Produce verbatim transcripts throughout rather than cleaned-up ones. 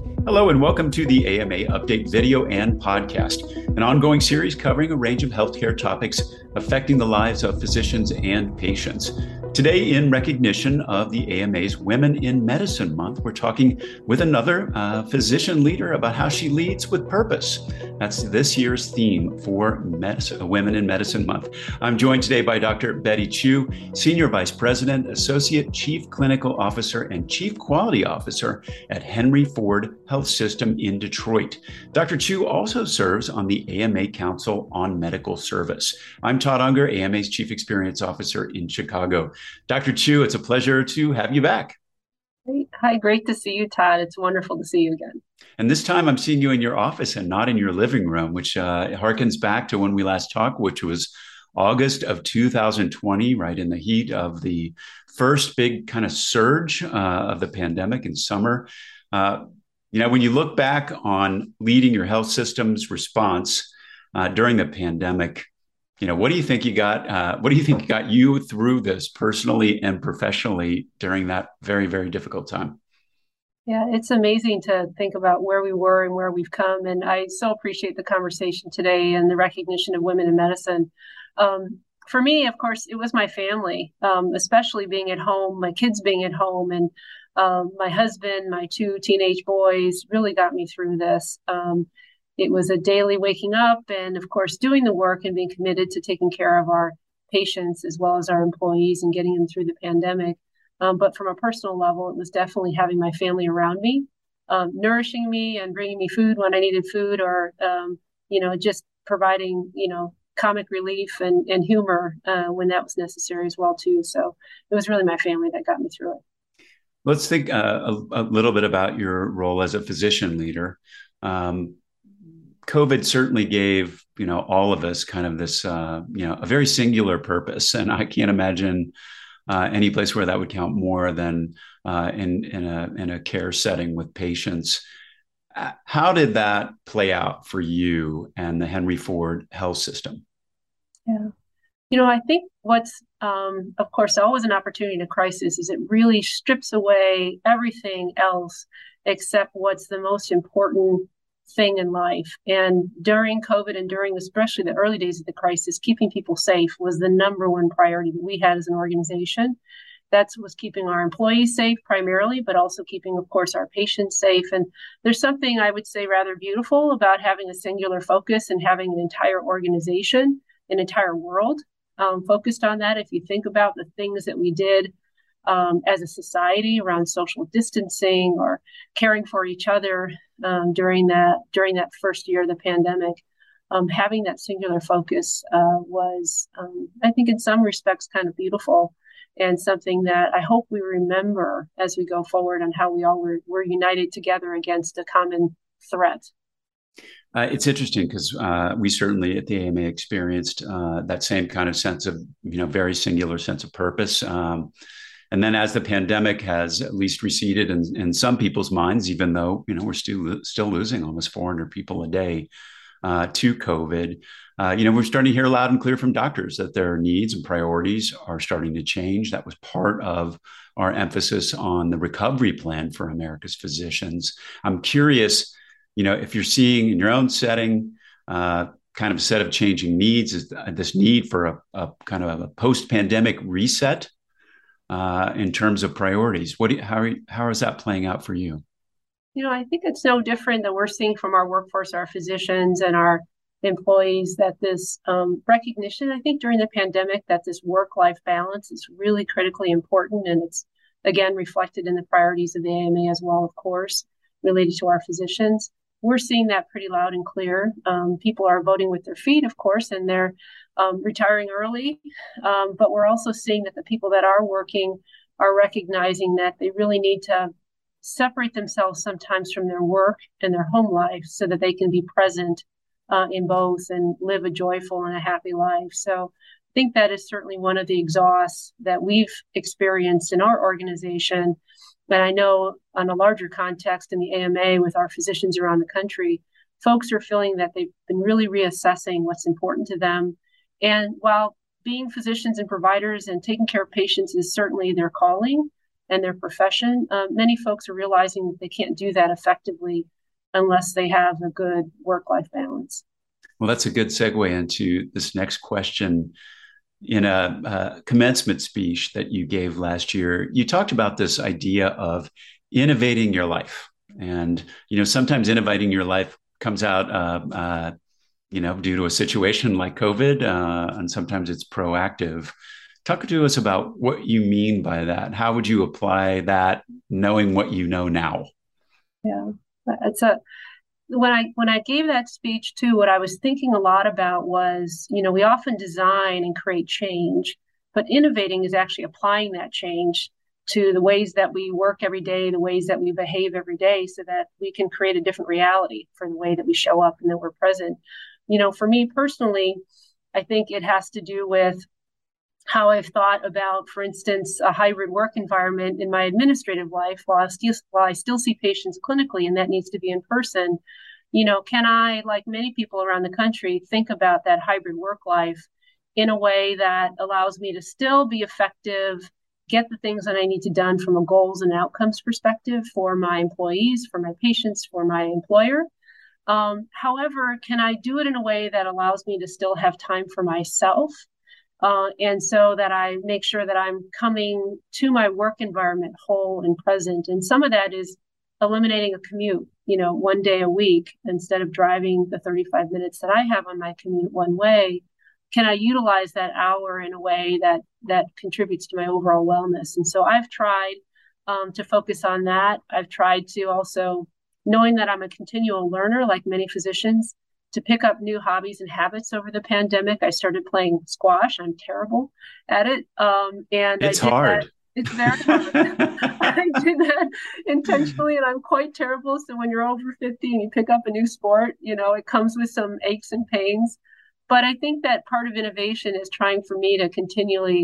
Hello and welcome to the A M A Update video and podcast, an ongoing series covering a range of healthcare topics affecting the lives of physicians and patients. Today, in recognition of the A M A's Women in Medicine Month, we're talking with another uh, physician leader about how she leads with purpose. That's this year's theme for medicine, Women in Medicine Month. I'm joined today by Doctor Betty Chu, Senior Vice President, Associate Chief Clinical Officer, and Chief Quality Officer at Henry Ford Health System in Detroit. Doctor Chu also serves on the A M A Council on Medical Service. I'm Todd Unger, A M A's Chief Experience Officer in Chicago. Doctor Chu, it's a pleasure to have you back. Hi, great to see you, Todd. It's wonderful to see you again. And this time I'm seeing you in your office and not in your living room, which uh, harkens back to when we last talked, which was August of two thousand twenty, right in the heat of the first big kind of surge uh, of the pandemic in summer. Uh, you know, when you look back on leading your health system's response uh, during the pandemic, you know, what do you think you got? Uh, what do you think got you through this personally and professionally during that very, very difficult time? Yeah, it's amazing to think about where we were and where we've come. And I so appreciate the conversation today and the recognition of women in medicine. Um, for me, of course, it was my family, um, especially being at home, my kids being at home, and um, my husband, my two teenage boys really got me through this. Um, It was a daily waking up and, of course, doing the work and being committed to taking care of our patients as well as our employees and getting them through the pandemic. Um, but from a personal level, it was definitely having my family around me, um, nourishing me and bringing me food when I needed food, or, um, you know, just providing, you know, comic relief and, and humor uh, when that was necessary as well, too. So it was really my family that got me through it. Let's think uh, a, a little bit about your role as a physician leader. Um, COVID certainly gave, you know, all of us kind of this, uh, you know, a very singular purpose. And I can't imagine uh, any place where that would count more than uh, in, in, a, in a care setting with patients. Uh, How did that play out for you and the Henry Ford Health System? Yeah. You know, I think what's, um, of course, always an opportunity in a crisis is it really strips away everything else except what's the most important thing in life. And during COVID and during especially the early days of the crisis, keeping people safe was the number one priority that we had as an organization. That was keeping our employees safe primarily, but also keeping, of course, our patients safe. And there's something I would say rather beautiful about having a singular focus and having an entire organization, an entire world um, focused on that. If you think about the things that we did Um, as a society around social distancing or caring for each other um, during that during that first year of the pandemic, um, having that singular focus uh, was, um, I think, in some respects, kind of beautiful and something that I hope we remember as we go forward on how we all were, were united together against a common threat. Uh, it's interesting because uh, we certainly at the A M A experienced uh, that same kind of sense of, you know, very singular sense of purpose. Um, And then as the pandemic has at least receded in, in some people's minds, even though, you know, we're still still losing almost four hundred people a day uh, to COVID, uh, you know, we're starting to hear loud and clear from doctors that their needs and priorities are starting to change. That was part of our emphasis on the recovery plan for America's physicians. I'm curious, you know, if you're seeing in your own setting uh, kind of a set of changing needs, is this need for a, a kind of a post-pandemic reset Uh, in terms of priorities. What do you, how, are you, how is that playing out for you? You know, I think it's no different than we're seeing from our workforce, our physicians and our employees, that this um, recognition, I think during the pandemic, that this work-life balance is really critically important. And it's, again, reflected in the priorities of the A M A as well, of course, related to our physicians. We're seeing that pretty loud and clear. Um, people are voting with their feet, of course, and they're um, retiring early. Um, but we're also seeing that the people that are working are recognizing that they really need to separate themselves sometimes from their work and their home life so that they can be present uh, in both and live a joyful and a happy life. So I think that is certainly one of the exhausts that we've experienced in our organization. And I know on a larger context in the A M A with our physicians around the country, folks are feeling that they've been really reassessing what's important to them. And while being physicians and providers and taking care of patients is certainly their calling, and their profession, uh, many folks are realizing that they can't do that effectively unless they have a good work-life balance. Well, that's a good segue into this next question. In a, a commencement speech that you gave last year, you talked about this idea of innovating your life. And, you know, sometimes innovating your life comes out, uh, uh, you know, due to a situation like COVID, uh, and sometimes it's proactive. Talk to us about what you mean by that. How would you apply that, knowing what you know now? Yeah, it's a when I when I gave that speech too, what I was thinking a lot about was, you know, we often design and create change, but innovating is actually applying that change to the ways that we work every day, the ways that we behave every day, so that we can create a different reality for the way that we show up and that we're present. You know, for me personally, I think it has to do with how I've thought about, for instance, a hybrid work environment in my administrative life. While I still, while I still see patients clinically, and that needs to be in person, you know, can I, like many people around the country, think about that hybrid work life in a way that allows me to still be effective, get the things that I need to done from a goals and outcomes perspective for my employees, for my patients, for my employer. Um, however, can I do it in a way that allows me to still have time for myself? Uh, and so that I make sure that I'm coming to my work environment whole and present. And some of that is eliminating a commute, you know, one day a week instead of driving the thirty-five minutes that I have on my commute one way. Can I utilize that hour in a way that that contributes to my overall wellness? And so I've tried um, to focus on that. I've tried to also, knowing that I'm a continual learner, like many physicians, to pick up new hobbies and habits over the pandemic. I started playing squash. I'm terrible at it. Um, and it's I did hard. That. It's very hard. I did that intentionally, and I'm quite terrible. So when you're over fifty and you pick up a new sport, you know, it comes with some aches and pains. But I think that part of innovation is trying for me to continually,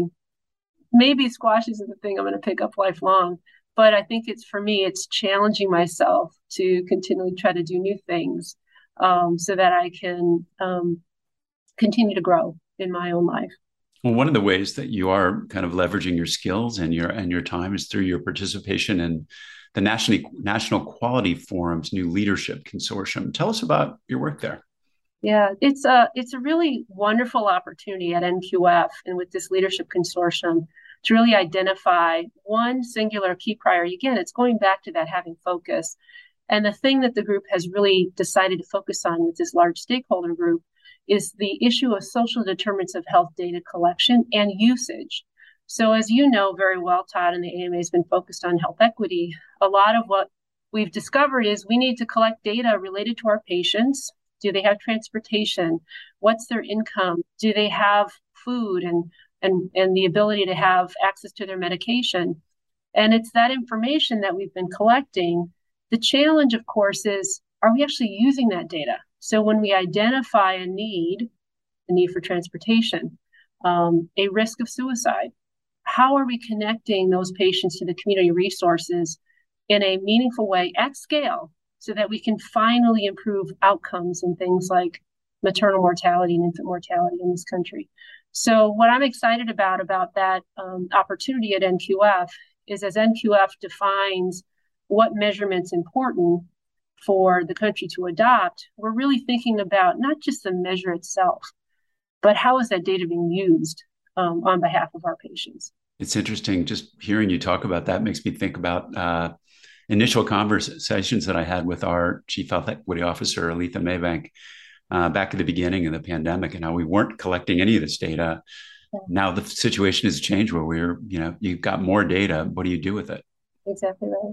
maybe squash isn't the thing I'm going to pick up lifelong, but I think it's, for me, it's challenging myself to continually try to do new things. Um, so that I can um, continue to grow in my own life. Well, one of the ways that you are kind of leveraging your skills and your and your time is through your participation in the National National Quality Forum's new leadership consortium. Tell us about your work there. Yeah, it's a it's a really wonderful opportunity at N Q F and with this leadership consortium to really identify one singular key priority. Again, it's going back to that having focus. And the thing that the group has really decided to focus on with this large stakeholder group is the issue of social determinants of health data collection and usage. So as you know very well, Todd, and the A M A has been focused on health equity, a lot of what we've discovered is we need to collect data related to our patients. Do they have transportation? What's their income? Do they have food and, and, and the ability to have access to their medication? And it's that information that we've been collecting. The challenge, of course, is, are we actually using that data? So when we identify a need, a need for transportation, um, a risk of suicide, how are we connecting those patients to the community resources in a meaningful way at scale so that we can finally improve outcomes in things like maternal mortality and infant mortality in this country? So what I'm excited about, about that um, opportunity at N Q F is, as N Q F defines what measurement's important for the country to adopt, we're really thinking about not just the measure itself, but how is that data being used um, on behalf of our patients. It's interesting. Just hearing you talk about that makes me think about uh, initial conversations that I had with our Chief Health Equity Officer, Aletha Maybank, uh, back at the beginning of the pandemic, and how we weren't collecting any of this data. Yeah. Now the situation has changed where we're, you know, you've got more data. What do you do with it? Exactly right.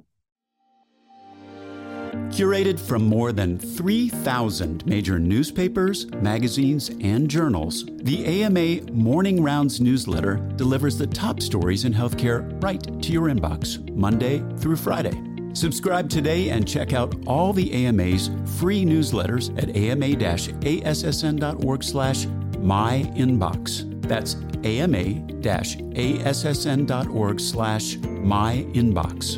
Curated from more than three thousand major newspapers, magazines, and journals, the A M A Morning Rounds newsletter delivers the top stories in healthcare right to your inbox, Monday through Friday. Subscribe today and check out all the A M A's free newsletters at ama-assn.org slash my inbox. That's ama-assn.org slash my inbox.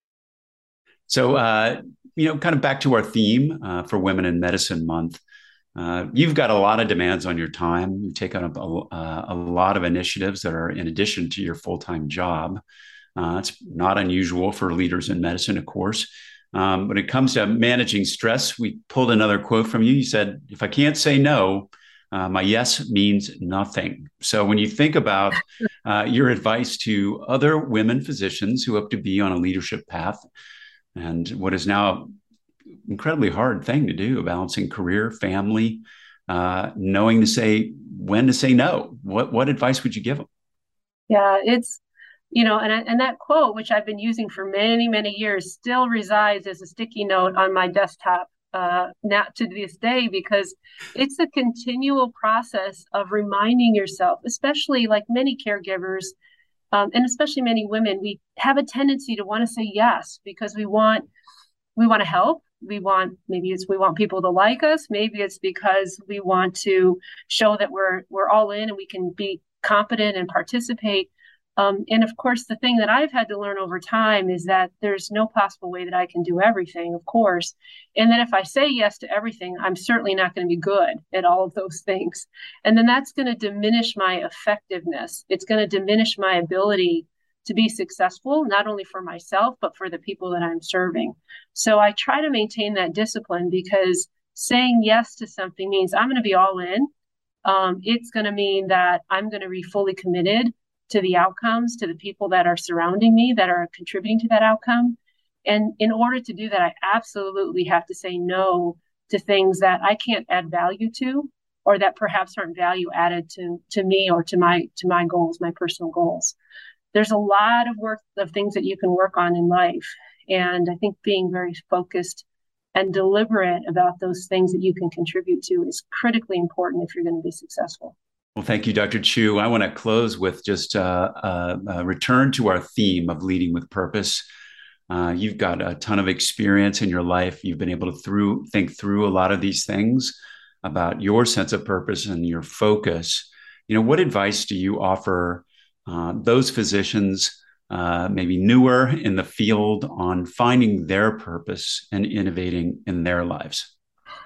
So, uh, you know, kind of back to our theme uh, for Women in Medicine Month, Uh, you've got a lot of demands on your time. You take on a, a, a lot of initiatives that are in addition to your full-time job. Uh, it's not unusual for leaders in medicine, of course. Um, when it comes to managing stress, we pulled another quote from you. You said, if I can't say no, uh, my yes means nothing. So when you think about uh, your advice to other women physicians who hope to be on a leadership path and what is now an incredibly hard thing to do, balancing career, family, uh, knowing to say when to say no, what, what advice would you give them? Yeah, it's, you know, and, and that quote, which I've been using for many, many years, still resides as a sticky note on my desktop uh, now to this day, because it's a continual process of reminding yourself, especially like many caregivers, um, and especially many women, we have a tendency to want to say yes because we want we want to help. We want, maybe it's we want people to like us. Maybe it's because we want to show that we're we're all in and we can be competent and participate. Um, and of course, the thing that I've had to learn over time is that there's no possible way that I can do everything, of course. And then if I say yes to everything, I'm certainly not going to be good at all of those things. And then that's going to diminish my effectiveness. It's going to diminish my ability to be successful, not only for myself, but for the people that I'm serving. So I try to maintain that discipline, because saying yes to something means I'm going to be all in. Um, it's going to mean that I'm going to be fully committed to the outcomes, to the people that are surrounding me, that are contributing to that outcome. And in order to do that, I absolutely have to say no to things that I can't add value to, or that perhaps aren't value added to, to me or to my, to my goals, my personal goals. There's a lot of work of things that you can work on in life. And I think being very focused and deliberate about those things that you can contribute to is critically important if you're going to be successful. Well, thank you, Doctor Chu. I want to close with just uh, a, a return to our theme of leading with purpose. Uh, you've got a ton of experience in your life. You've been able to through, think through a lot of these things about your sense of purpose and your focus. You know, what advice do you offer uh, those physicians, uh, maybe newer in the field, on finding their purpose and innovating in their lives?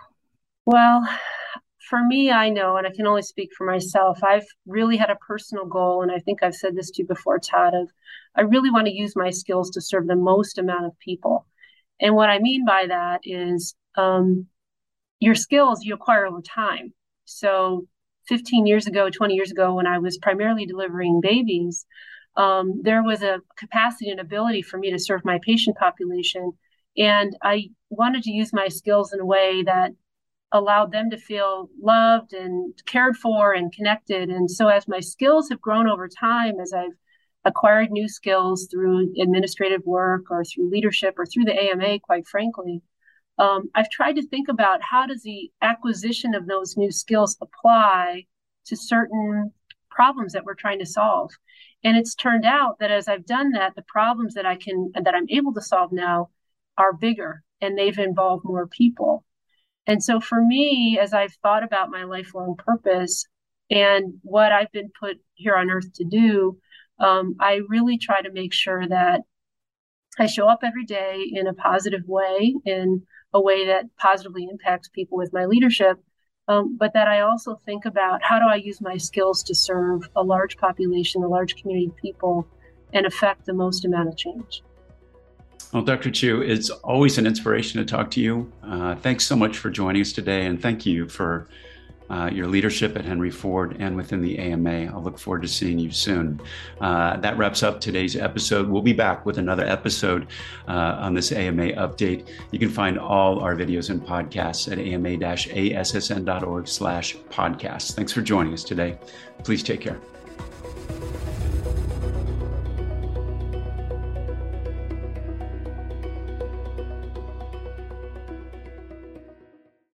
Well, for me, I know, and I can only speak for myself, I've really had a personal goal, and I think I've said this to you before, Todd, of I really want to use my skills to serve the most amount of people. And what I mean by that is um, your skills you acquire over time. So fifteen years ago, twenty years ago, when I was primarily delivering babies, um, there was a capacity and ability for me to serve my patient population. And I wanted to use my skills in a way that allowed them to feel loved and cared for and connected. And so as my skills have grown over time, as I've acquired new skills through administrative work or through leadership or through the A M A, quite frankly, um, I've tried to think about how does the acquisition of those new skills apply to certain problems that we're trying to solve. And it's turned out that as I've done that, the problems that I can, that I'm able to solve now are bigger, and they've involved more people. And so for me, as I've thought about my lifelong purpose and what I've been put here on earth to do, um, I really try to make sure that I show up every day in a positive way, in a way that positively impacts people with my leadership, um, but that I also think about how do I use my skills to serve a large population, a large community of people, and affect the most amount of change. Well, Doctor Chu, it's always an inspiration to talk to you. Uh, thanks so much for joining us today, and thank you for uh, your leadership at Henry Ford and within the A M A. I'll look forward to seeing you soon. Uh, that wraps up today's episode. We'll be back with another episode uh, on this A M A update. You can find all our videos and podcasts at ama dash a s s n dot org slash podcasts. Thanks for joining us today. Please take care.